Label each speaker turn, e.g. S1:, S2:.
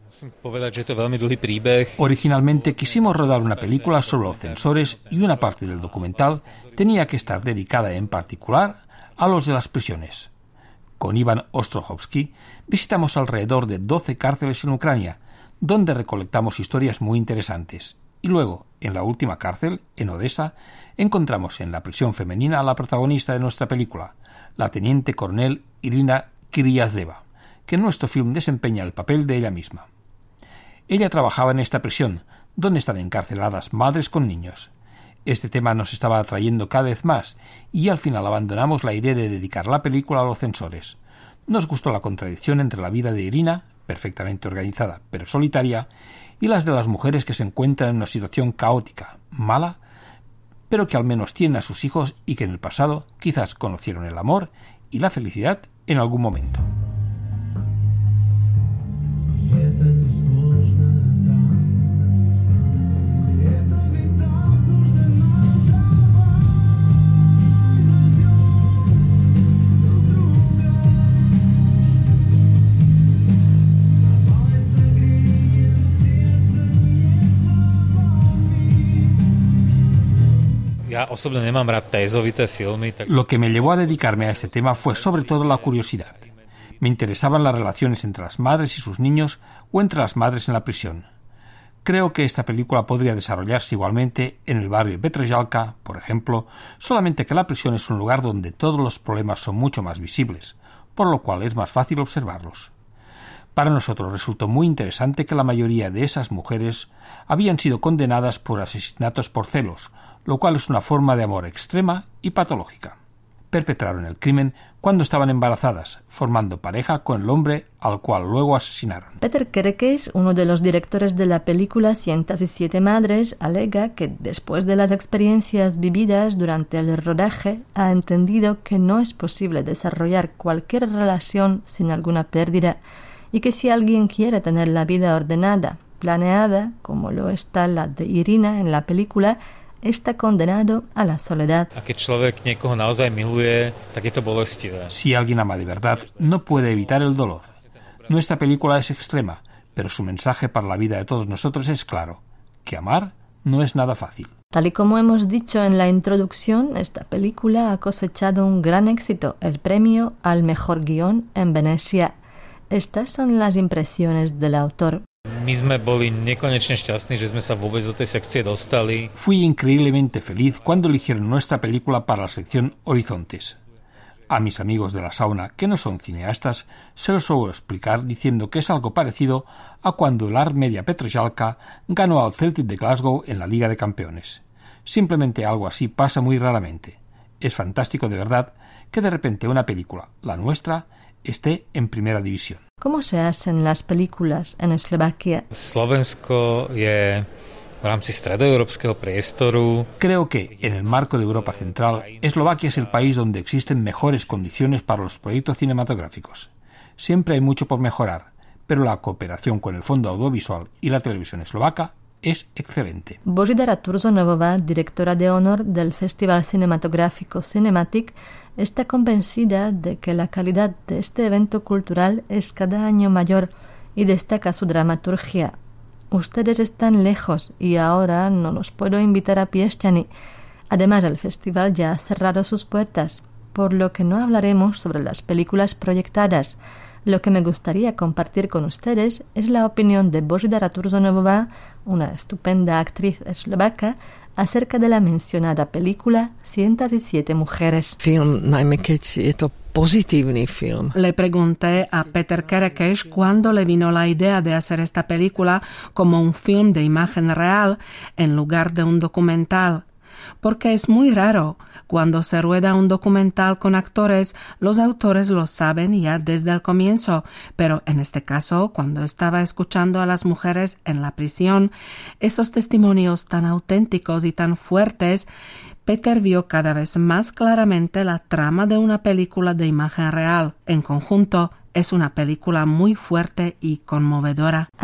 S1: Originalmente quisimos rodar una película sobre los censores y una parte del documental tenía que estar dedicada en particular a los de las prisiones. Con Iván Ostrojovsky visitamos alrededor de 12 cárceles en Ucrania, donde recolectamos historias muy interesantes. Y luego, en la última cárcel, en Odessa, encontramos en la prisión femenina a la protagonista de nuestra película, la teniente coronel Irina Kiryazeva, que en nuestro film desempeña el papel de ella misma. Ella trabajaba en esta prisión, donde están encarceladas madres con niños. Este tema nos estaba atrayendo cada vez más y al final abandonamos la idea de dedicar la película a los censores. Nos gustó la contradicción entre la vida de Irina, perfectamente organizada pero solitaria, y las de las mujeres que se encuentran en una situación caótica, mala, pero que al menos tienen a sus hijos y que en el pasado quizás conocieron el amor y la felicidad en algún momento. Lo que me llevó a dedicarme a este tema fue sobre todo la curiosidad. Me interesaban las relaciones entre las madres y sus niños o entre las madres en la prisión. Creo que esta película podría desarrollarse igualmente en el barrio de Petržalka, por ejemplo, solamente que la prisión es un lugar donde todos los problemas son mucho más visibles, por lo cual es más fácil observarlos. Para nosotros resultó muy interesante que la mayoría de esas mujeres habían sido condenadas por asesinatos por celos, lo cual es una forma de amor extrema y patológica. Perpetraron el crimen cuando estaban embarazadas, formando pareja con el hombre al cual luego asesinaron.
S2: Peter Kerekes, uno de los directores de la película 107 Madres, alega que después de las experiencias vividas durante el rodaje ha entendido que no es posible desarrollar cualquier relación sin alguna pérdida y que si alguien quiere tener la vida ordenada, planeada, como lo está la de Irina en la película, está condenado a la soledad.
S1: Si alguien ama de verdad, no puede evitar el dolor. Nuestra película es extrema, pero su mensaje para la vida de todos nosotros es claro, que amar no es nada fácil.
S2: Tal y como hemos dicho en la introducción, esta película ha cosechado un gran éxito, el premio al mejor guión en Venecia. Estas son las impresiones del autor.
S1: Fui increíblemente feliz cuando eligieron nuestra película para la sección Horizontes. A mis amigos de la sauna, que no son cineastas, se los suelo explicar diciendo que es algo parecido a cuando el Art Media Petržalka ganó al Celtic de Glasgow en la Liga de Campeones. Simplemente algo así pasa muy raramente. Es fantástico de verdad que de repente una película, la nuestra, esté en primera división.
S2: ¿Cómo se hacen las películas en Eslovaquia?
S1: Creo que, en el marco de Europa Central, Eslovaquia es el país donde existen mejores condiciones para los proyectos cinematográficos. Siempre hay mucho por mejorar, pero la cooperación con el Fondo Audiovisual y la televisión eslovaca es excelente.
S2: Božidara Turzonovová, directora de honor del Festival Cinematográfico Cinematic, está convencida de que la calidad de este evento cultural es cada año mayor y destaca su dramaturgia. Ustedes están lejos y ahora no los puedo invitar a Piešťany. Además, el festival ya ha cerrado sus puertas, por lo que no hablaremos sobre las películas proyectadas. Lo que me gustaría compartir con ustedes es la opinión de Božidara Turzonovová, una estupenda actriz eslovaca, acerca de la mencionada película 107 mujeres.
S3: Le pregunté a Peter Kerekes cuándo le vino la idea de hacer esta película como un film de imagen real en lugar de un documental. Porque es muy raro. Cuando se rueda un documental con actores, los autores lo saben ya desde el comienzo, pero en este caso, cuando estaba escuchando a las mujeres en la prisión, esos testimonios tan auténticos y tan fuertes, Peter vio cada vez más claramente la trama de una película de imagen real. En conjunto, es una película muy fuerte y conmovedora.